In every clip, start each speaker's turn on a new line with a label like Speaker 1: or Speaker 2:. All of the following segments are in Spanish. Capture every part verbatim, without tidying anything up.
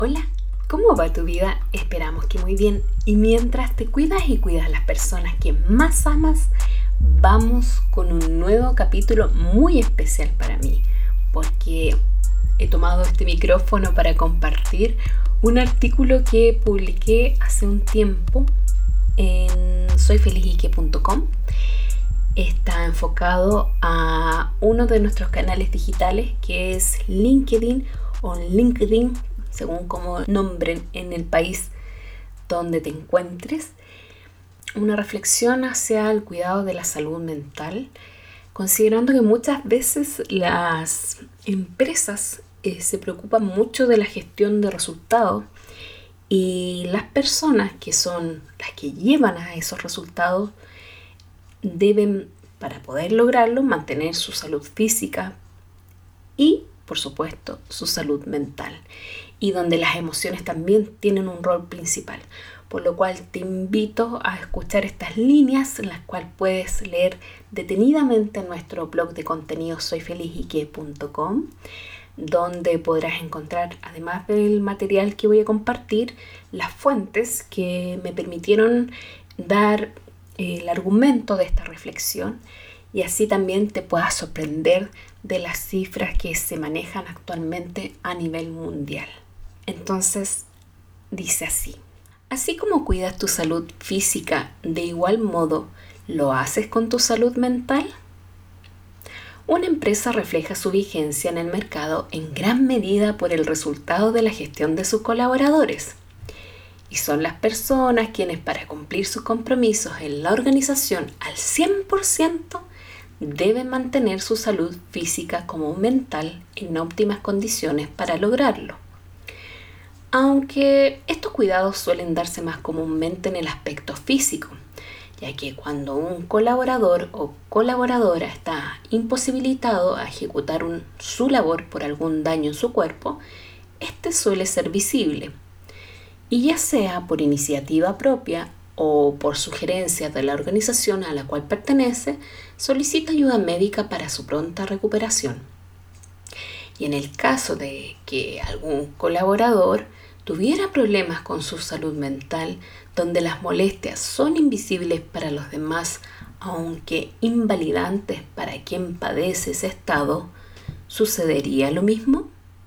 Speaker 1: Hola, ¿cómo va tu vida? Esperamos que muy bien. Y mientras te cuidas y cuidas a las personas que más amas, vamos con un nuevo capítulo muy especial para mí, porque he tomado este micrófono para compartir un artículo que publiqué hace un tiempo en soy feliz y que punto com. Está enfocado a uno de nuestros canales digitales, que es LinkedIn o LinkedIn, según como nombren en el país donde te encuentres. Una reflexión hacia el cuidado de la salud mental, considerando que muchas veces las empresas eh, se preocupan mucho de la gestión de resultados y las personas que son las que llevan a esos resultados deben, para poder lograrlo, mantener su salud física y, por supuesto, su salud mental, y donde las emociones también tienen un rol principal. Por lo cual te invito a escuchar estas líneas, las cuales puedes leer detenidamente en nuestro blog de contenido soy feliz y que punto com, donde podrás encontrar, además del material que voy a compartir, las fuentes que me permitieron dar el argumento de esta reflexión, y así también te puedas sorprender de las cifras que se manejan actualmente a nivel mundial. Entonces, dice así: así como cuidas tu salud física, de igual modo, ¿lo haces con tu salud mental? Una empresa refleja su vigencia en el mercado en gran medida por el resultado de la gestión de sus colaboradores. Y son las personas quienes, para cumplir sus compromisos en la organización al cien por ciento, deben mantener su salud física como mental en óptimas condiciones para lograrlo. Aunque estos cuidados suelen darse más comúnmente en el aspecto físico, ya que cuando un colaborador o colaboradora está imposibilitado a ejecutar un, su labor por algún daño en su cuerpo, este suele ser visible. Y ya sea por iniciativa propia o por sugerencia de la organización a la cual pertenece, solicita ayuda médica para su pronta recuperación. Y en el caso de que algún colaborador tuviera problemas con su salud mental, donde las molestias son invisibles para los demás, aunque invalidantes para quien padece ese estado, ¿sucedería lo mismo?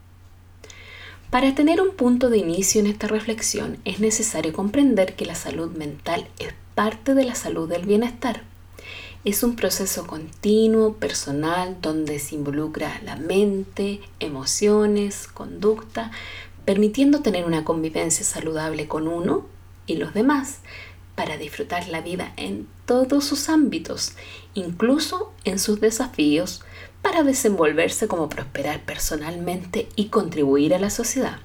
Speaker 1: Para tener un punto de inicio en esta reflexión es necesario comprender que la salud mental es parte de la salud del bienestar. Es un proceso continuo, personal, donde se involucra la mente, emociones, conducta, permitiendo tener una convivencia saludable con uno y los demás, para disfrutar la vida en todos sus ámbitos, incluso en sus desafíos, para desenvolverse como prosperar personalmente y contribuir a la sociedad.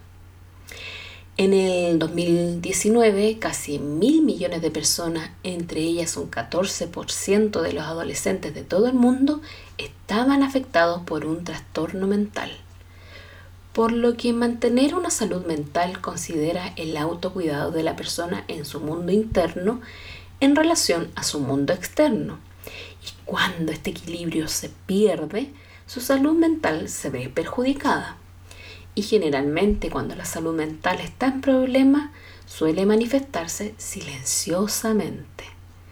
Speaker 1: En el dos mil diecinueve, casi mil millones de personas, entre ellas un catorce por ciento de los adolescentes de todo el mundo, estaban afectados por un trastorno mental. Por lo que mantener una salud mental considera el autocuidado de la persona en su mundo interno en relación a su mundo externo. Y cuando este equilibrio se pierde, su salud mental se ve perjudicada. Y generalmente cuando la salud mental está en problema, suele manifestarse silenciosamente.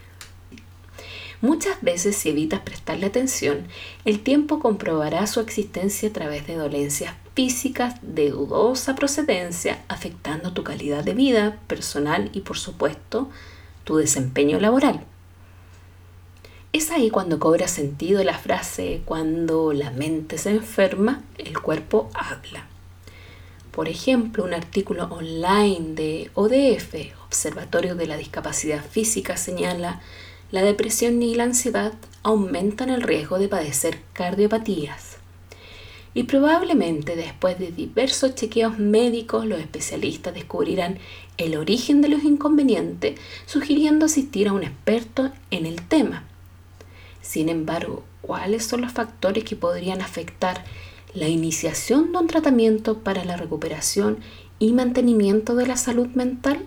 Speaker 1: Muchas veces, si evitas prestarle atención, el tiempo comprobará su existencia a través de dolencias físicas de dudosa procedencia, afectando tu calidad de vida personal y, por supuesto, tu desempeño laboral. Es ahí cuando cobra sentido la frase: cuando la mente se enferma, el cuerpo habla. Por ejemplo, un artículo online de O D F, Observatorio de la Discapacidad Física, señala: la depresión y la ansiedad aumentan el riesgo de padecer cardiopatías. Y probablemente después de diversos chequeos médicos, los especialistas descubrirán el origen de los inconvenientes, sugiriendo asistir a un experto en el tema. Sin embargo, ¿cuáles son los factores que podrían afectar la iniciación de un tratamiento para la recuperación y mantenimiento de la salud mental?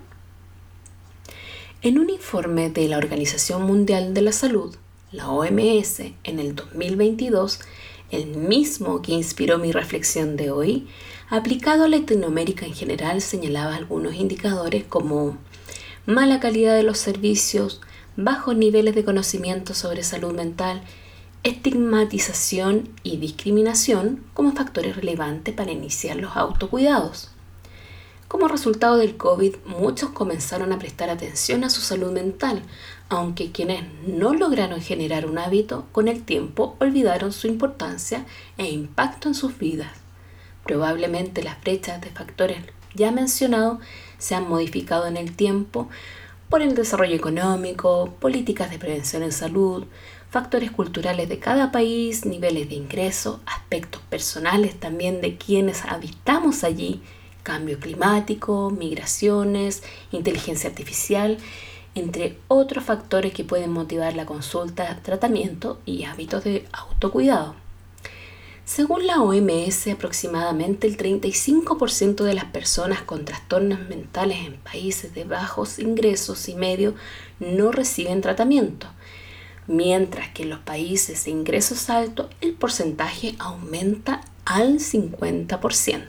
Speaker 1: En un informe de la Organización Mundial de la Salud, la O M S, en el dos mil veintidós, el mismo que inspiró mi reflexión de hoy, aplicado a Latinoamérica en general, señalaba algunos indicadores como mala calidad de los servicios, bajos niveles de conocimiento sobre salud mental, estigmatización y discriminación como factores relevantes para iniciar los autocuidados. Como resultado del COVID, muchos comenzaron a prestar atención a su salud mental, aunque quienes no lograron generar un hábito, con el tiempo olvidaron su importancia e impacto en sus vidas. Probablemente las brechas de factores ya mencionados se han modificado en el tiempo por el desarrollo económico, políticas de prevención en salud, factores culturales de cada país, niveles de ingreso, aspectos personales también de quienes habitamos allí, cambio climático, migraciones, inteligencia artificial, entre otros factores que pueden motivar la consulta, tratamiento y hábitos de autocuidado. Según la O M S, aproximadamente el treinta y cinco por ciento de las personas con trastornos mentales en países de bajos ingresos y medios no reciben tratamiento, mientras que en los países de ingresos altos el porcentaje aumenta al cincuenta por ciento.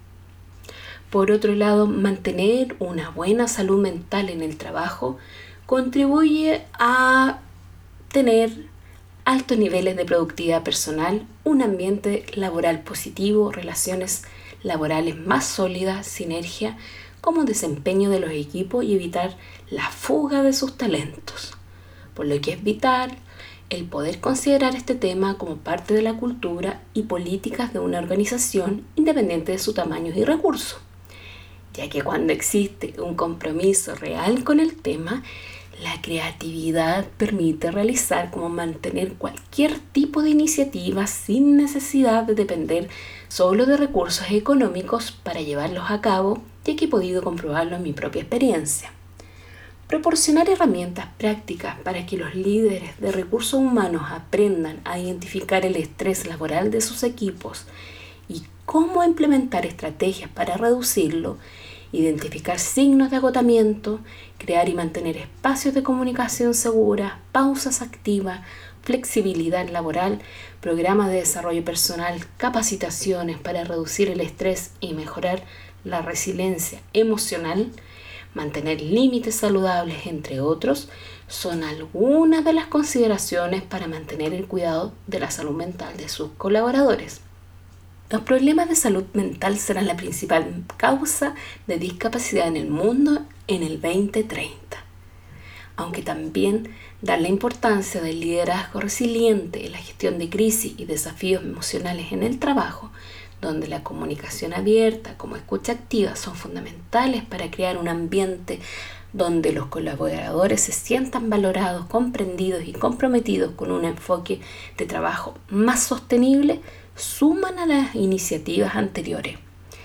Speaker 1: Por otro lado, mantener una buena salud mental en el trabajo contribuye a tener altos niveles de productividad personal, un ambiente laboral positivo, relaciones laborales más sólidas, sinergia, como desempeño de los equipos y evitar la fuga de sus talentos. Por lo que es vital el poder considerar este tema como parte de la cultura y políticas de una organización independiente de su tamaño y recursos, ya que cuando existe un compromiso real con el tema, la creatividad permite realizar como mantener cualquier tipo de iniciativa sin necesidad de depender solo de recursos económicos para llevarlos a cabo, ya que he podido comprobarlo en mi propia experiencia. Proporcionar herramientas prácticas para que los líderes de recursos humanos aprendan a identificar el estrés laboral de sus equipos y cómo implementar estrategias para reducirlo, identificar signos de agotamiento, crear y mantener espacios de comunicación segura, pausas activas, flexibilidad laboral, programas de desarrollo personal, capacitaciones para reducir el estrés y mejorar la resiliencia emocional, mantener límites saludables, entre otros, son algunas de las consideraciones para mantener el cuidado de la salud mental de sus colaboradores. Los problemas de salud mental serán la principal causa de discapacidad en el mundo en el veinte treinta. Aunque también dar la importancia del liderazgo resiliente en la gestión de crisis y desafíos emocionales en el trabajo, donde la comunicación abierta como escucha activa son fundamentales para crear un ambiente donde los colaboradores se sientan valorados, comprendidos y comprometidos con un enfoque de trabajo más sostenible, suman a las iniciativas anteriores.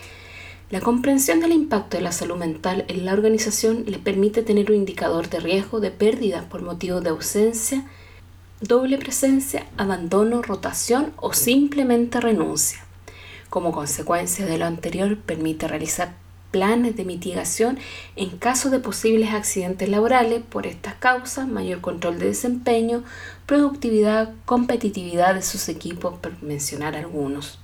Speaker 1: La comprensión del impacto de la salud mental en la organización les permite tener un indicador de riesgo de pérdida por motivo de ausencia, doble presencia, abandono, rotación o simplemente renuncia. Como consecuencia de lo anterior, permite realizar planes de mitigación en caso de posibles accidentes laborales por estas causas, mayor control de desempeño, productividad, competitividad de sus equipos, por mencionar algunos.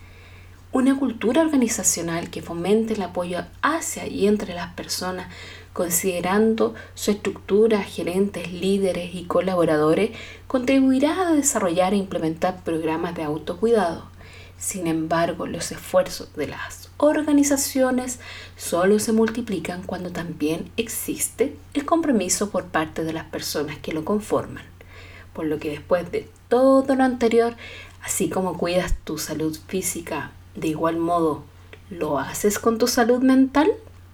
Speaker 1: Una cultura organizacional que fomente el apoyo hacia y entre las personas, considerando su estructura, gerentes, líderes y colaboradores, contribuirá a desarrollar e implementar programas de autocuidado. Sin embargo, los esfuerzos de las organizaciones solo se multiplican cuando también existe el compromiso por parte de las personas que lo conforman. Por lo que después de todo lo anterior, así como cuidas tu salud física, de igual modo, ¿lo haces con tu salud mental?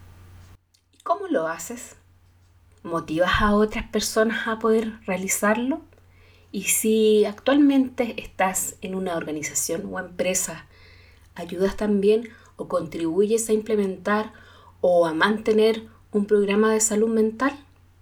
Speaker 1: ¿Y cómo lo haces? ¿Motivas a otras personas a poder realizarlo? Y si actualmente estás en una organización o empresa, ¿ayudas también o contribuyes a implementar o a mantener un programa de salud mental?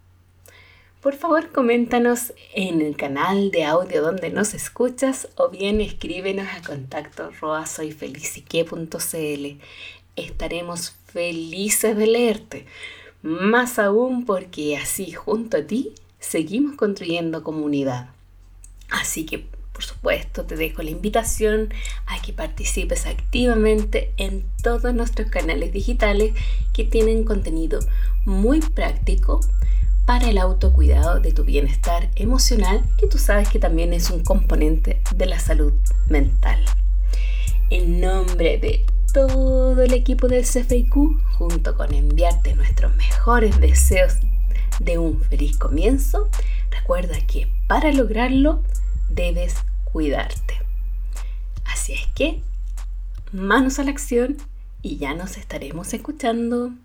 Speaker 1: Por favor, coméntanos en el canal de audio donde nos escuchas o bien escríbenos a contacto arroba soyfelicique punto cl. Estaremos felices de leerte, más aún porque así junto a ti seguimos construyendo comunidad. Así que Por supuesto, te dejo la invitación a que participes activamente en todos nuestros canales digitales que tienen contenido muy práctico para el autocuidado de tu bienestar emocional, que tú sabes que también es un componente de la salud mental. En nombre de todo el equipo del C F I Q, junto con enviarte nuestros mejores deseos de un feliz comienzo, recuerda que para lograrlo debes cuidarte. Así es que, manos a la acción y ya nos estaremos escuchando.